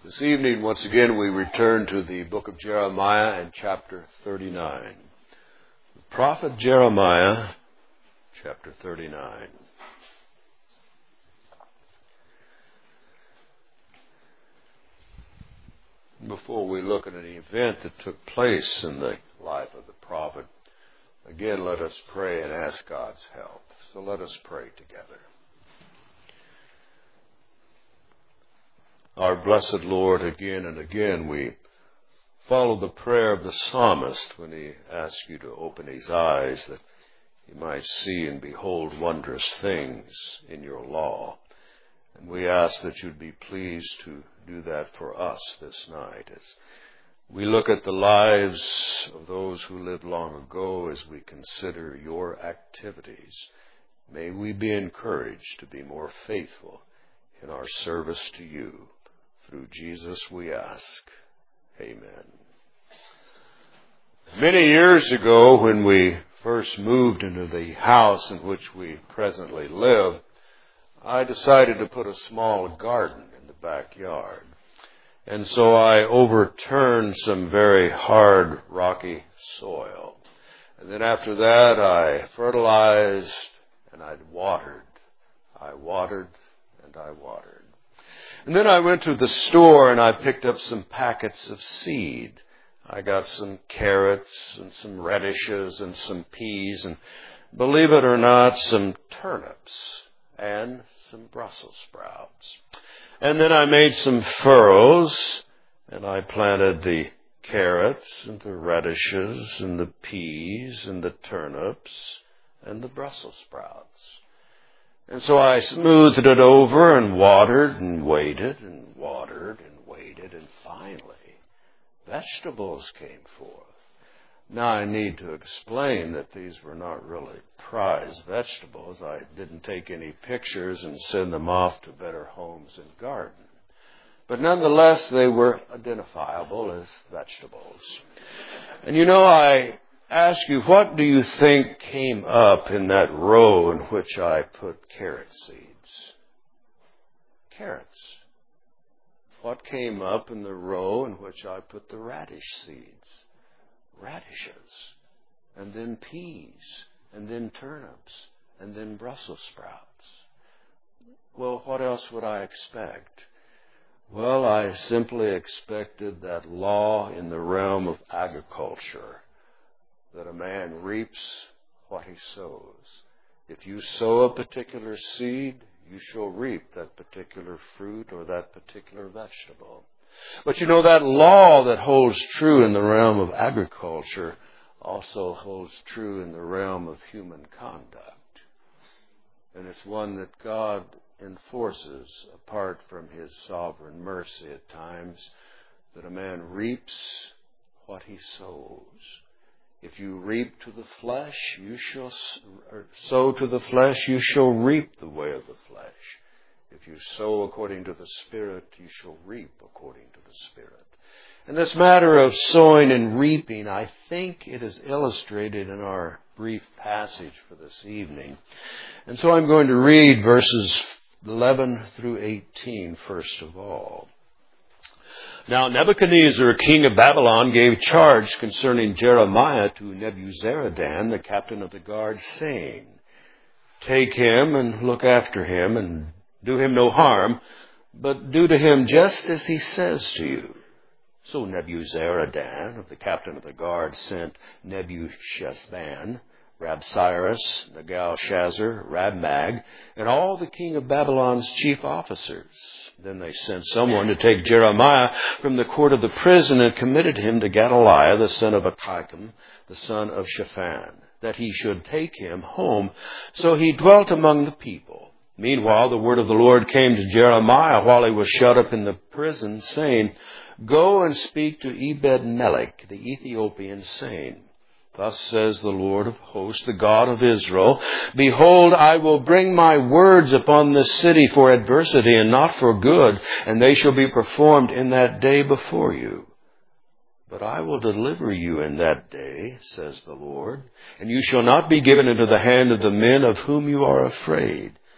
This evening, once again, we return to the book of Jeremiah and chapter 39. The prophet Jeremiah, chapter 39. Before we look at an event that took place in the life of the prophet, again, let us pray and ask God's help. So let us pray together. Our blessed Lord, again and again we follow the prayer of the psalmist when he asks you to open his eyes that he might see and behold wondrous things in your law. And we ask that you'd be pleased to do that for us this night as we look at the lives of those who lived long ago, as we consider your activities. May we be encouraged to be more faithful in our service to you. Through Jesus we ask. Amen. Many years ago, when we first moved into the house in which we presently live, I decided to put a small garden in the backyard. And so I overturned some very hard, rocky soil. And then after that, I fertilized and I watered. I watered and I watered. And then I went to the store and I picked up some packets of seed. I got some carrots and some radishes and some peas and, believe it or not, some turnips and some Brussels sprouts. And then I made some furrows and I planted the carrots and the radishes and the peas and the turnips and the Brussels sprouts. And so I smoothed it over and watered and waited and watered and waited, and finally vegetables came forth. Now I need to explain that these were not really prize vegetables. I didn't take any pictures and send them off to Better Homes and Garden. But nonetheless, they were identifiable as vegetables. And I ask you, what do you think came up in that row in which I put carrot seeds? Carrots. What came up in the row in which I put the radish seeds? Radishes. And then peas. And then turnips. And then Brussels sprouts. Well, what else would I expect? Well, I simply expected that law in the realm of agriculture, that a man reaps what he sows. If you sow a particular seed, you shall reap that particular fruit or that particular vegetable. But that law that holds true in the realm of agriculture also holds true in the realm of human conduct. And it's one that God enforces apart from his sovereign mercy at times, that a man reaps what he sows. If you reap to the flesh, you shall sow to the flesh, you shall reap the way of the flesh. If you sow according to the Spirit, you shall reap according to the Spirit. And this matter of sowing and reaping, I think it is illustrated in our brief passage for this evening. And so I'm going to read verses 11 through 18 first of all. Now Nebuchadnezzar, king of Babylon, gave charge concerning Jeremiah to Nebuzaradan, the captain of the guard, saying, Take him and look after him, and do him no harm, but do to him just as he says to you. So Nebuzaradan, of the captain of the guard, sent Nebuchadnezzar, Rabsaris, Negal-Shazar, Rabmag, and all the king of Babylon's chief officers. Then they sent someone to take Jeremiah from the court of the prison and committed him to Gedaliah, the son of Achikam, the son of Shaphan, that he should take him home. So he dwelt among the people. Meanwhile, the word of the Lord came to Jeremiah while he was shut up in the prison, saying, Go and speak to Ebed-Melech, the Ethiopian, saying, Thus says the Lord of hosts, the God of Israel, Behold, I will bring my words upon this city for adversity and not for good, and they shall be performed in that day before you. But I will deliver you in that day, says the Lord, and you shall not be given into the hand of the men of whom you are afraid.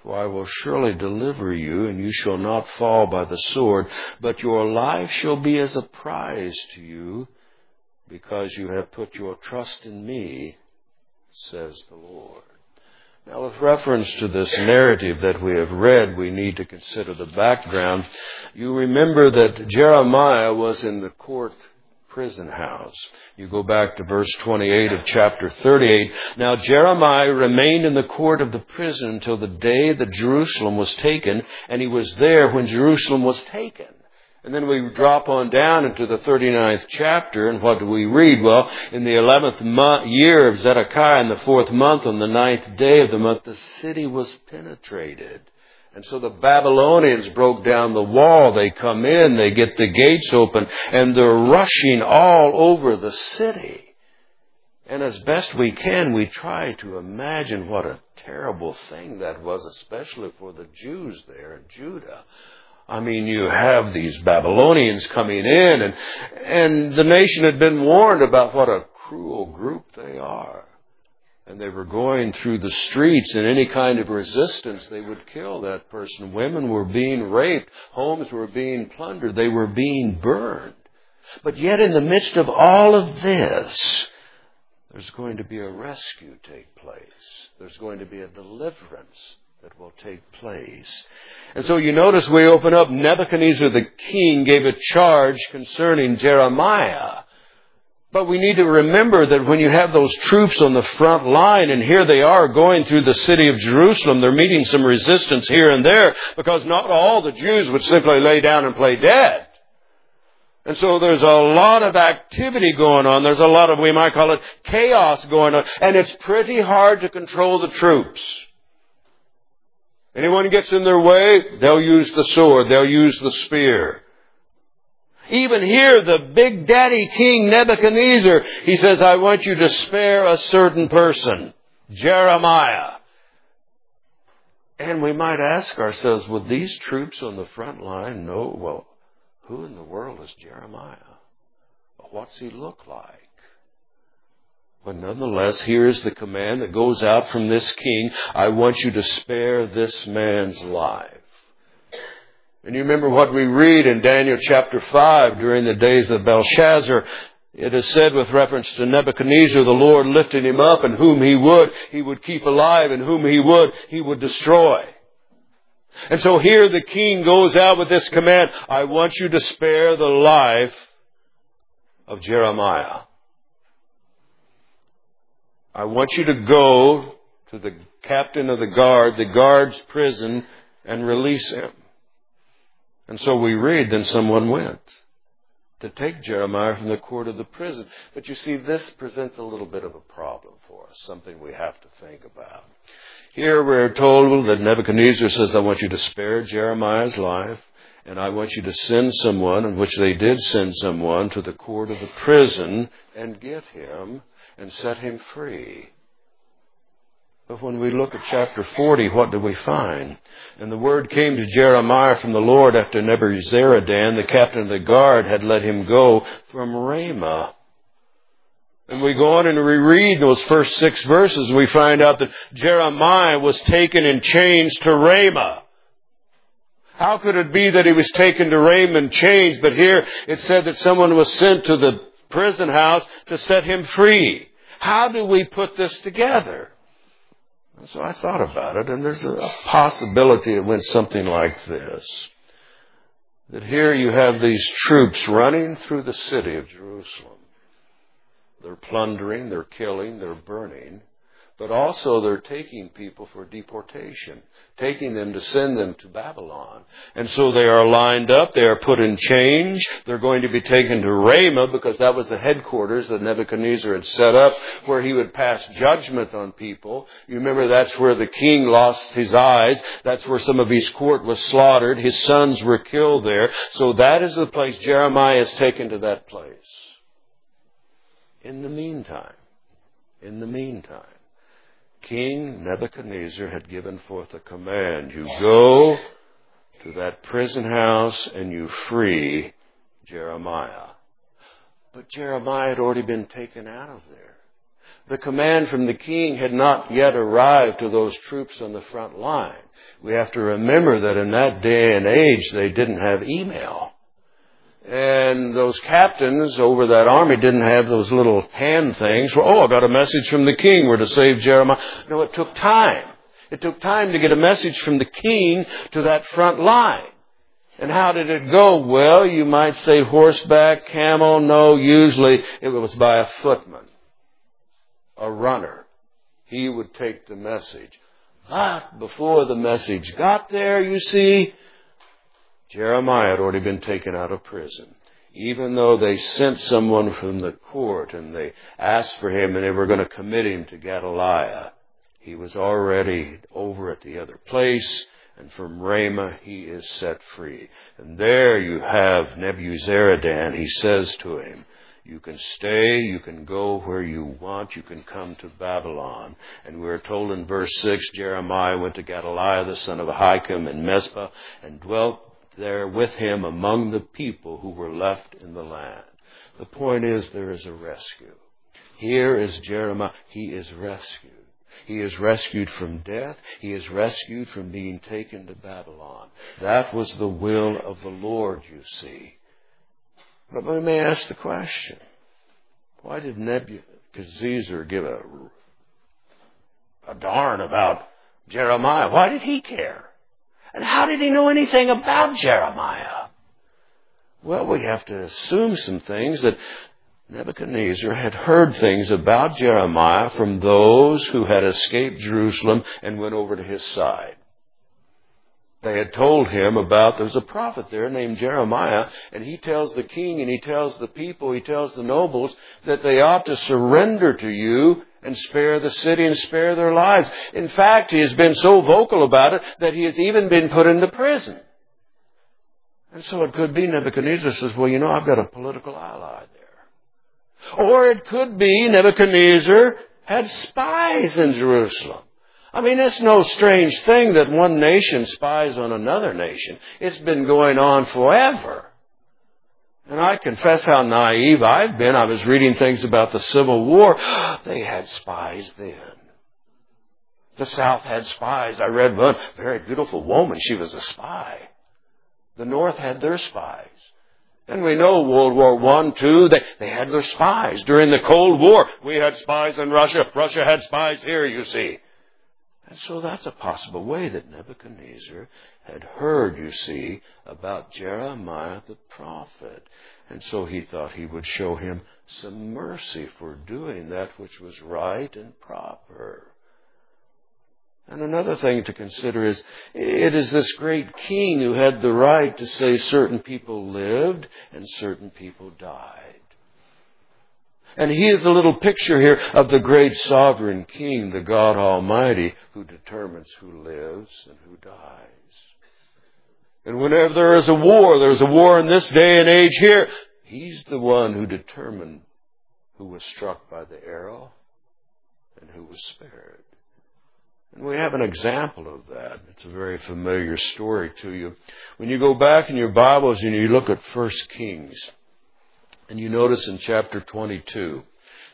For I will surely deliver you, and you shall not fall by the sword, but your life shall be as a prize to you, because you have put your trust in me, says the Lord. Now, with reference to this narrative that we have read, we need to consider the background. You remember that Jeremiah was in the court prison house. You go back to verse 28 of chapter 38. Now Jeremiah remained in the court of the prison until the day that Jerusalem was taken, and he was there when Jerusalem was taken. And then we drop on down into the 39th chapter, and what do we read? Well, in the 11th year of Zedekiah, in the 4th month, on the 9th day of the month, the city was penetrated. And so the Babylonians broke down the wall. They come in, they get the gates open, and they're rushing all over the city. And as best we can, we try to imagine what a terrible thing that was, especially for the Jews there in Judah. I mean, you have these Babylonians coming in, and the nation had been warned about what a cruel group they are. And they were going through the streets, and any kind of resistance, they would kill that person. Women were being raped. Homes were being plundered. They were being burned. But yet in the midst of all of this, there's going to be a rescue take place. There's going to be a deliverance that will take place. And so you notice we open up, Nebuchadnezzar the king gave a charge concerning Jeremiah. But we need to remember that when you have those troops on the front line, and here they are going through the city of Jerusalem, they're meeting some resistance here and there, because not all the Jews would simply lay down and play dead. And so there's a lot of activity going on. There's a lot of, we might call it, chaos going on. And it's pretty hard to control the troops. Anyone gets in their way, they'll use the sword, they'll use the spear. Even here, the big daddy king Nebuchadnezzar, he says, I want you to spare a certain person, Jeremiah. And we might ask ourselves, would these troops on the front line know, well, who in the world is Jeremiah? What's he look like? But nonetheless, here is the command that goes out from this king. I want you to spare this man's life. And you remember what we read in Daniel chapter 5 during the days of Belshazzar. It is said with reference to Nebuchadnezzar, the Lord lifted him up, and whom he would keep alive, and whom he would destroy. And so here the king goes out with this command, I want you to spare the life of Jeremiah. I want you to go to the captain of the guard's prison, and release him. And so we read, then someone went to take Jeremiah from the court of the prison. But you see, this presents a little bit of a problem for us, something we have to think about. Here we're told that Nebuchadnezzar says, I want you to spare Jeremiah's life, and I want you to send someone, in which they did send someone, to the court of the prison and get him and set him free. But when we look at chapter 40, what do we find? And the word came to Jeremiah from the Lord after Nebuzaradan, the captain of the guard, had let him go from Ramah. And we go on and we read those first 6 verses, and we find out that Jeremiah was taken in chains to Ramah. How could it be that he was taken to Ramah in chains? But here it said that someone was sent to the prison house to set him free. How do we put this together? So I thought about it, and there's a possibility it went something like this. That here you have these troops running through the city of Jerusalem. They're plundering, they're killing, they're burning. But also they're taking people for deportation, taking them to send them to Babylon. And so they are lined up, they are put in chains. They're going to be taken to Ramah, because that was the headquarters that Nebuchadnezzar had set up, where he would pass judgment on people. You remember that's where the king lost his eyes. That's where some of his court was slaughtered. His sons were killed there. So that is the place. Jeremiah is taken to that place. In the meantime, King Nebuchadnezzar had given forth a command. You go to that prison house and you free Jeremiah. But Jeremiah had already been taken out of there. The command from the king had not yet arrived to those troops on the front line. We have to remember that in that day and age, they didn't have email. And those captains over that army didn't have those little hand things. Well, I got a message from the king. We're to save Jeremiah. No, it took time. It took time to get a message from the king to that front line. And how did it go? Well, you might say horseback, camel. No, usually it was by a footman, a runner. He would take the message. But before the message got there, you see, Jeremiah had already been taken out of prison. Even though they sent someone from the court and they asked for him and they were going to commit him to Gedaliah, he was already over at the other place. And from Ramah he is set free. And there you have Nebuzaradan. He says to him, you can stay, you can go where you want, you can come to Babylon. And we're told in verse 6, Jeremiah went to Gedaliah, the son of Ahikam, in Mizpah, and dwelt there with him among the people who were left in the land. The point is, there is a rescue. Here is Jeremiah. He is rescued. He is rescued from death. He is rescued from being taken to Babylon. That was the will of the Lord, you see. But we may ask the question, why did Nebuchadnezzar give a darn about Jeremiah? Why did he care? And how did he know anything about Jeremiah? Well, we have to assume some things, that Nebuchadnezzar had heard things about Jeremiah from those who had escaped Jerusalem and went over to his side. They had told him about, there's a prophet there named Jeremiah, and he tells the king and he tells the people, he tells the nobles that they ought to surrender to you and spare the city and spare their lives. In fact, he has been so vocal about it that he has even been put into prison. And so it could be Nebuchadnezzar says, well, I've got a political ally there. Or it could be Nebuchadnezzar had spies in Jerusalem. It's no strange thing that one nation spies on another nation. It's been going on forever. And I confess how naive I've been. I was reading things about the Civil War. They had spies then. The South had spies. I read one very beautiful woman. She was a spy. The North had their spies. And we know World War I, II, they had their spies. During the Cold War, we had spies in Russia. Russia had spies here, you see. And so that's a possible way that Nebuchadnezzar had heard, you see, about Jeremiah the prophet. And so he thought he would show him some mercy for doing that which was right and proper. And another thing to consider is, it is this great king who had the right to say certain people lived and certain people died. And he is a little picture here of the great sovereign king, the God Almighty, who determines who lives and who dies. And whenever there's a war in this day and age here, he's the one who determined who was struck by the arrow and who was spared. And we have an example of that. It's a very familiar story to you. When you go back in your Bibles and you look at 1 Kings, and you notice in chapter 22,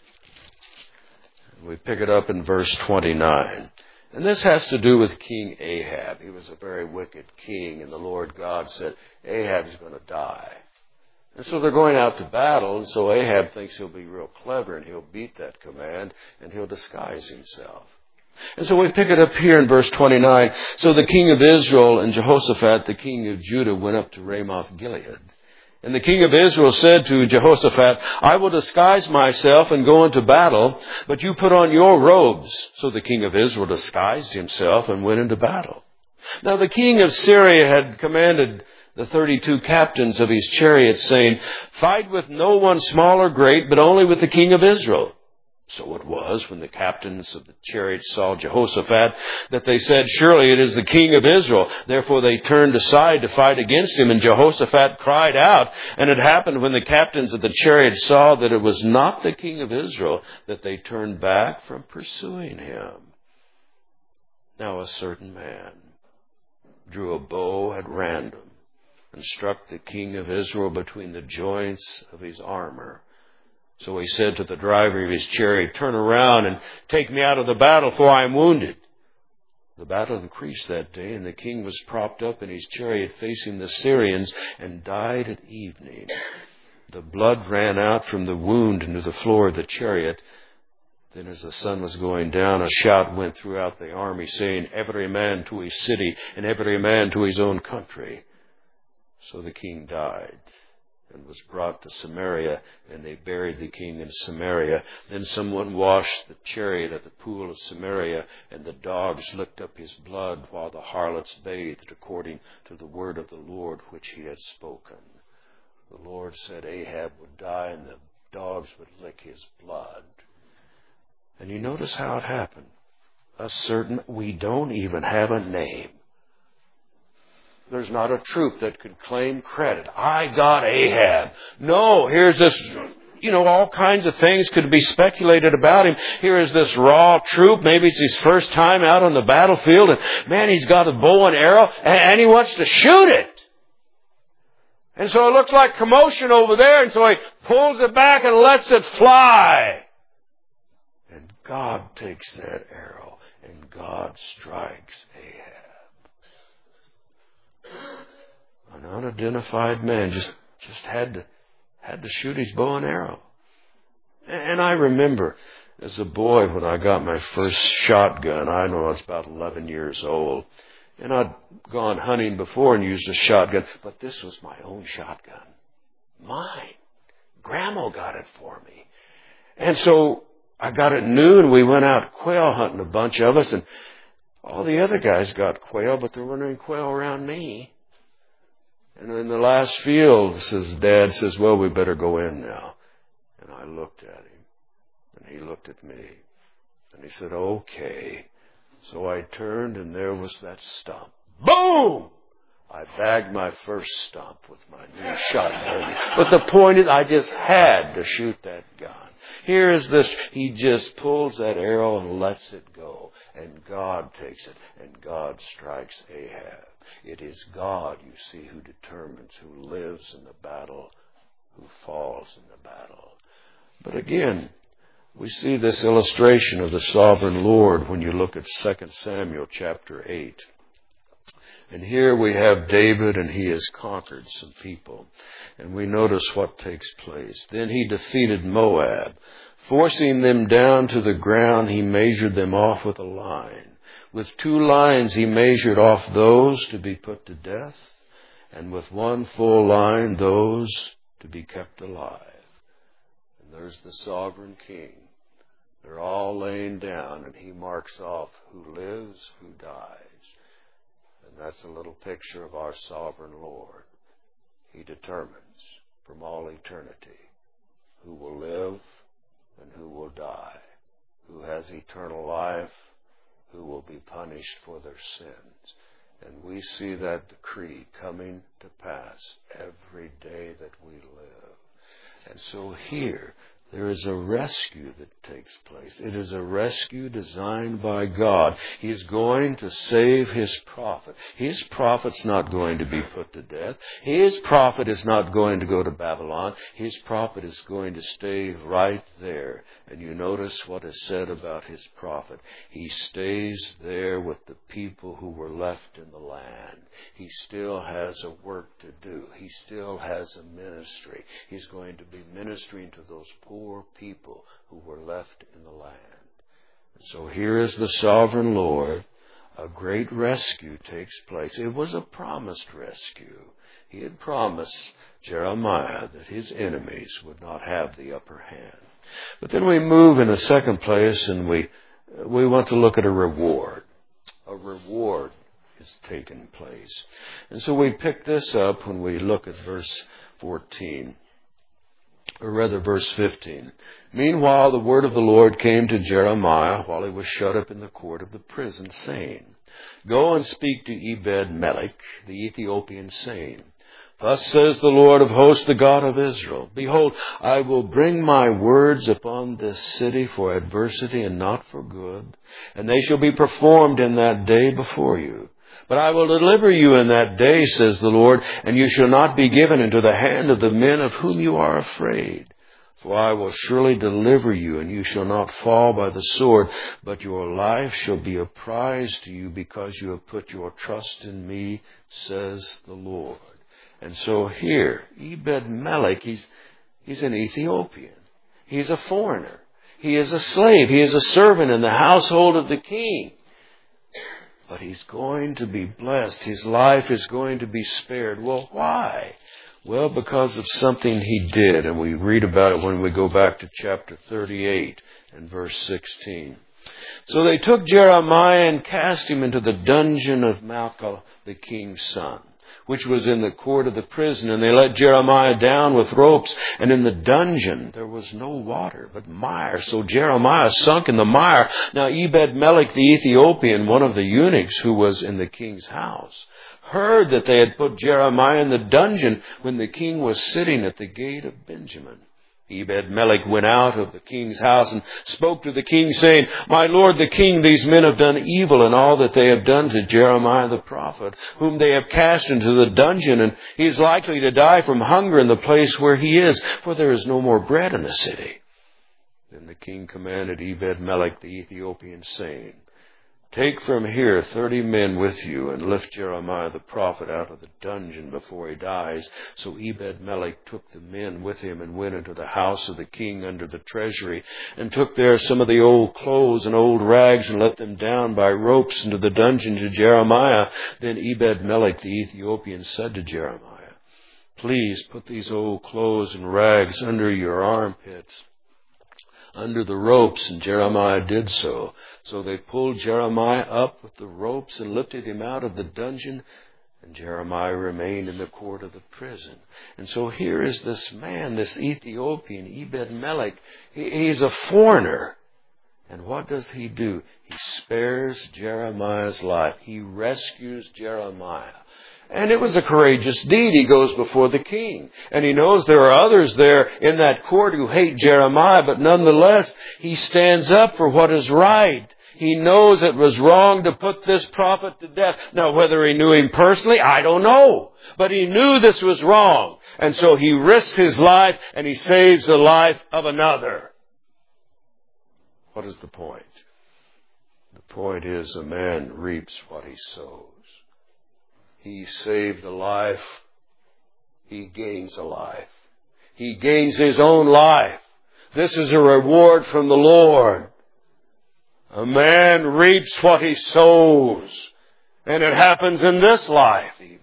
we pick it up in verse 29. And this has to do with King Ahab. He was a very wicked king, and the Lord God said, Ahab's going to die. And so they're going out to battle, and so Ahab thinks he'll be real clever, and he'll beat that command, and he'll disguise himself. And so we pick it up here in verse 29. So the king of Israel and Jehoshaphat, the king of Judah, went up to Ramoth Gilead. And the king of Israel said to Jehoshaphat, I will disguise myself and go into battle, but you put on your robes. So the king of Israel disguised himself and went into battle. Now the king of Syria had commanded the 32 captains of his chariots, saying, fight with no one small or great, but only with the king of Israel. So it was, when the captains of the chariots saw Jehoshaphat, that they said, surely it is the king of Israel. Therefore they turned aside to fight against him, and Jehoshaphat cried out. And it happened, when the captains of the chariots saw that it was not the king of Israel, that they turned back from pursuing him. Now a certain man drew a bow at random and struck the king of Israel between the joints of his armor, So he said to the driver of his chariot, "Turn around and take me out of the battle, for I am wounded." The battle increased that day, and the king was propped up in his chariot facing the Syrians and died at evening. The blood ran out from the wound into the floor of the chariot. Then as the sun was going down, a shout went throughout the army, saying, "Every man to his city, and every man to his own country." So the king died and was brought to Samaria, and they buried the king in Samaria. Then someone washed the chariot at the pool of Samaria, and the dogs licked up his blood while the harlots bathed, according to the word of the Lord which he had spoken. The Lord said Ahab would die and the dogs would lick his blood. And you notice how it happened. We don't even have a name. There's not a troop that could claim credit. I got Ahab. No, here's this, all kinds of things could be speculated about him. Here is this raw troop. Maybe it's his first time out on the battlefield. And man, he's got a bow and arrow and he wants to shoot it. And so it looks like commotion over there. And so he pulls it back and lets it fly. And God takes that arrow and God strikes Ahab. An unidentified man just had to shoot his bow and arrow. And I remember as a boy when I got my first shotgun, I know I was about 11 years old, and I'd gone hunting before and used a shotgun, but this was my own shotgun. Mine. Grandma got it for me. And so I got it new and we went out quail hunting, a bunch of us, and all the other guys got quail, but there weren't any quail around me. And in the last field, Dad says, "Well, we better go in now." And I looked at him, and he looked at me, and he said, "Okay." So I turned, and there was that stump. Boom! I bagged my first stump with my new shotgun. But the point is, I just had to shoot that gun. Here is this. He just pulls that arrow and lets it go. And God takes it, and God strikes Ahab. It is God, you see, who determines who lives in the battle, who falls in the battle. But again, we see this illustration of the sovereign Lord when you look at 2 Samuel chapter 8. And here we have David, and he has conquered some people. And we notice what takes place. Then he defeated Moab. Forcing them down to the ground, he measured them off with a line. With 2 lines he measured off those to be put to death, and with 1 full line those to be kept alive. And there's the sovereign king. They're all laying down, and he marks off who lives, who dies. And that's a little picture of our sovereign Lord. He determines from all eternity who will live and who will die, who has eternal life, who will be punished for their sins. And we see that decree coming to pass every day that we live. And so here, there is a rescue that takes place. It is a rescue designed by God. He is going to save His prophet. His prophet's not going to be put to death. His prophet is not going to go to Babylon. His prophet is going to stay right there. And you notice what is said about His prophet. He stays there with the people who were left in the land. He still has a work to do. He still has a ministry. He's going to be ministering to those poor people who were left in the land. And so here is the sovereign Lord. A great rescue takes place. It was a promised rescue. He had promised Jeremiah that his enemies would not have the upper hand. But then we move in a second place, and we want to look at a reward. A reward is taking place. And so we pick this up when we look at verse 14. Or rather, verse 15. Meanwhile, the word of the Lord came to Jeremiah while he was shut up in the court of the prison, saying, Go and speak to Ebed-Melech, the Ethiopian, saying, Thus says the Lord of hosts, the God of Israel, Behold, I will bring my words upon this city for adversity and not for good, and they shall be performed in that day before you. But I will deliver you in that day, says the Lord, and you shall not be given into the hand of the men of whom you are afraid. For I will surely deliver you, and you shall not fall by the sword, but your life shall be a prize to you, because you have put your trust in me, says the Lord. And so here, Ebed-Melech, he's an Ethiopian. He's a foreigner. He is a slave. He is a servant in the household of the king. But he's going to be blessed. His life is going to be spared. Well, why? Well, because of something he did. And we read about it when we go back to chapter 38 and verse 16. So they took Jeremiah and cast him into the dungeon of Malchah, the king's son, which was in the court of the prison. And they let Jeremiah down with ropes. And in the dungeon there was no water, but mire. So Jeremiah sunk in the mire. Now Ebed-Melech the Ethiopian, one of the eunuchs who was in the king's house, heard that they had put Jeremiah in the dungeon when the king was sitting at the gate of Benjamin. Ebed-Melech went out of the king's house and spoke to the king, saying, My lord the king, these men have done evil in all that they have done to Jeremiah the prophet, whom they have cast into the dungeon, and he is likely to die from hunger in the place where he is, for there is no more bread in the city. Then the king commanded Ebed-Melech the Ethiopian, saying, Take from here 30 men with you, and lift Jeremiah the prophet out of the dungeon before he dies. So Ebed-Melech took the men with him and went into the house of the king under the treasury, and took there some of the old clothes and old rags, and let them down by ropes into the dungeon to Jeremiah. Then Ebed-Melech the Ethiopian said to Jeremiah, Please put these old clothes and rags under your armpits, under the ropes. And Jeremiah did so. So they pulled Jeremiah up with the ropes and lifted him out of the dungeon. And Jeremiah remained in the court of the prison. And so here is this man, this Ethiopian, Ebed-Melech. He's a foreigner. And what does he do? He spares Jeremiah's life. He rescues Jeremiah. And it was a courageous deed. He goes before the king. And he knows there are others there in that court who hate Jeremiah, but nonetheless, he stands up for what is right. He knows it was wrong to put this prophet to death. Now, whether he knew him personally, I don't know. But he knew this was wrong. And so he risks his life and he saves the life of another. What is the point? The point is a man reaps what he sows. He saved a life. He gains a life. He gains his own life. This is a reward from the Lord. A man reaps what he sows. And it happens in this life even.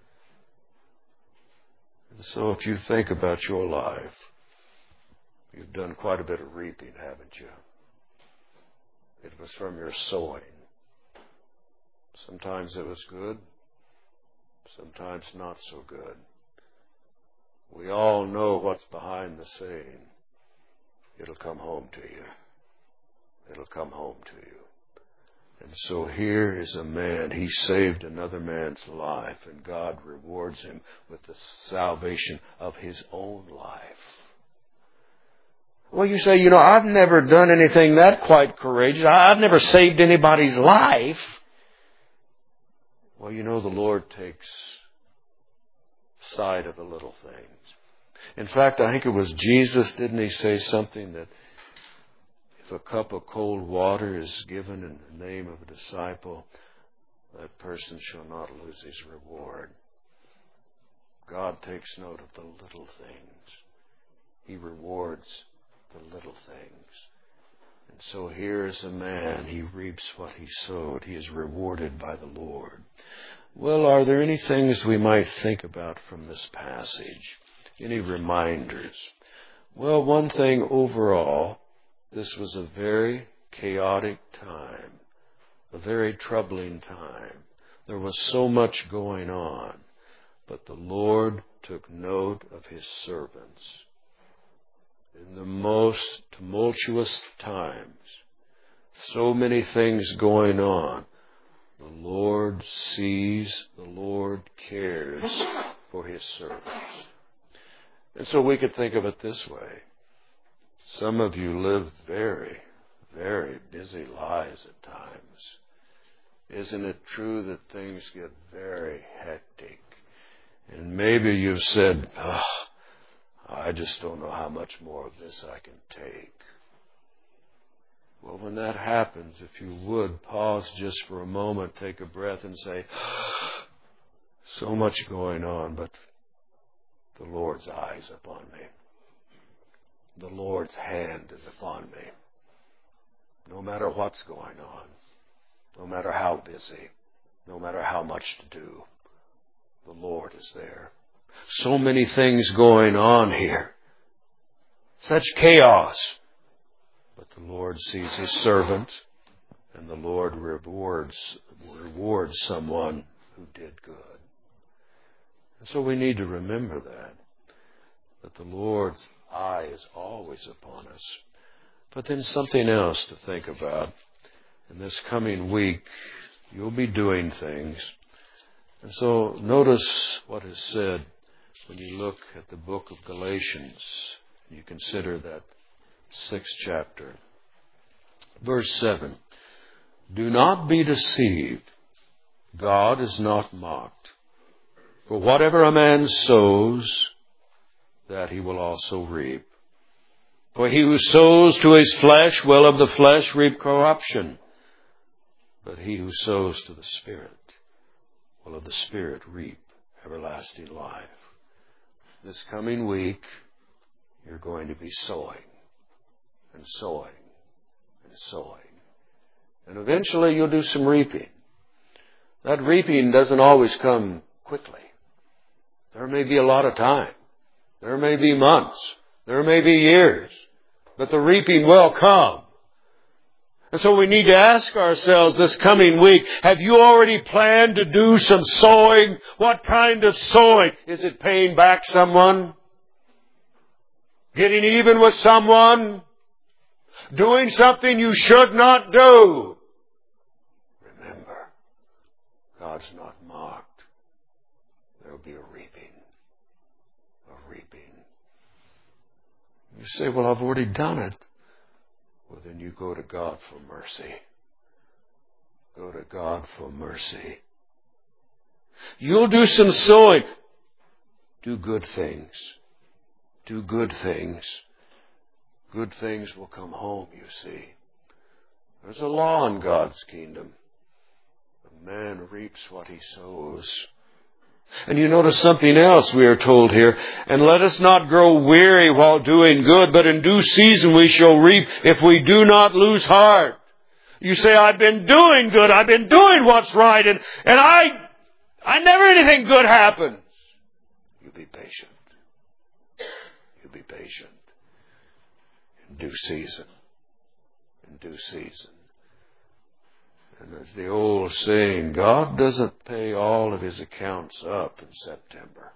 And so if you think about your life, you've done quite a bit of reaping, haven't you? It was from your sowing. Sometimes it was good. Sometimes not so good. We all know what's behind the saying. It'll come home to you. It'll come home to you. And so here is a man. He saved another man's life, and God rewards him with the salvation of his own life. Well, you say, I've never done anything that quite courageous. I've never saved anybody's life. Well, the Lord takes sight of the little things. In fact, I think it was Jesus, didn't he say something that if a cup of cold water is given in the name of a disciple, that person shall not lose his reward. God takes note of the little things. He rewards the little things. And so here is a man. He reaps what he sowed. He is rewarded by the Lord. Well, are there any things we might think about from this passage? Any reminders? Well, one thing overall, this was a very chaotic time, a very troubling time. There was so much going on, but the Lord took note of his servants. In the most tumultuous times, so many things going on, the Lord sees, the Lord cares for his servants. And so we could think of it this way. Some of you live very, very busy lives at times. Isn't it true that things get very hectic? And maybe you've said, I just don't know how much more of this I can take. Well, when that happens, if you would, pause just for a moment, take a breath and say, so much going on, but the Lord's eye is upon me. The Lord's hand is upon me. No matter what's going on, no matter how busy, no matter how much to do, the Lord is there. So many things going on here. Such chaos. But the Lord sees His servant, and the Lord rewards someone who did good. And so we need to remember that the Lord's eye is always upon us. But then something else to think about. In this coming week, you'll be doing things. And so notice what is said when you look at the book of Galatians. You consider that 6th chapter. Verse 7. Do not be deceived. God is not mocked. For whatever a man sows, that he will also reap. For he who sows to his flesh will of the flesh reap corruption. But he who sows to the Spirit will of the Spirit reap everlasting life. This coming week, you're going to be sowing and sowing and sowing. And eventually you'll do some reaping. That reaping doesn't always come quickly. There may be a lot of time. There may be months. There may be years. But the reaping will come. And so we need to ask ourselves this coming week, have you already planned to do some sowing? What kind of sowing? Is it paying back someone? Getting even with someone? Doing something you should not do? Remember, God's not mocked. There will be a reaping. A reaping. You say, well, I've already done it. Well, then you go to God for mercy. Go to God for mercy. You'll do some sowing. Do good things. Do good things. Good things will come home, you see. There's a law in God's kingdom. A man reaps what he sows. And you notice something else we are told here. And let us not grow weary while doing good, but in due season we shall reap if we do not lose heart. You say, I've been doing good. I've been doing what's right. And I never anything good happens. You be patient. You be patient. In due season. In due season. And as the old saying, God doesn't pay all of His accounts up in September.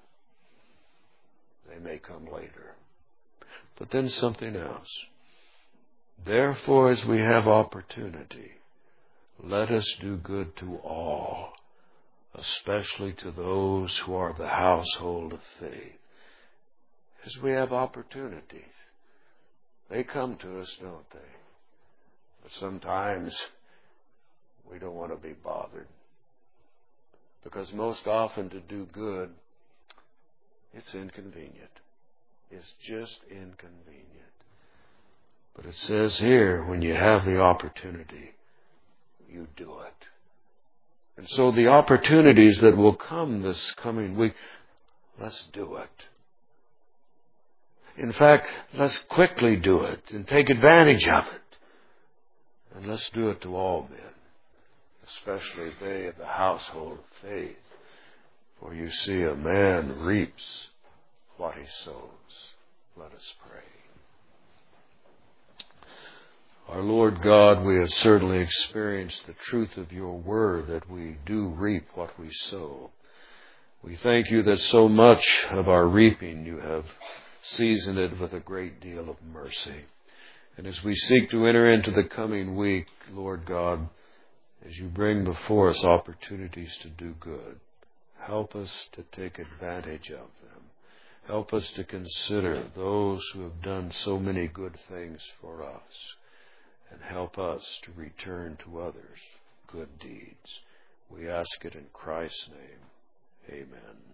They may come later. But then something else. Therefore, as we have opportunity, let us do good to all, especially to those who are the household of faith. As we have opportunities, they come to us, don't they? But sometimes we don't want to be bothered. Because most often to do good, it's inconvenient. It's just inconvenient. But it says here, when you have the opportunity, you do it. And so the opportunities that will come this coming week, let's do it. In fact, let's quickly do it and take advantage of it. And let's do it to all men, especially they of the household of faith. For you see, a man reaps what he sows. Let us pray. Our Lord God, we have certainly experienced the truth of your word that we do reap what we sow. We thank you that so much of our reaping you have seasoned it with a great deal of mercy. And as we seek to enter into the coming week, Lord God, as you bring before us opportunities to do good, help us to take advantage of them. Help us to consider those who have done so many good things for us. And help us to return to others good deeds. We ask it in Christ's name. Amen.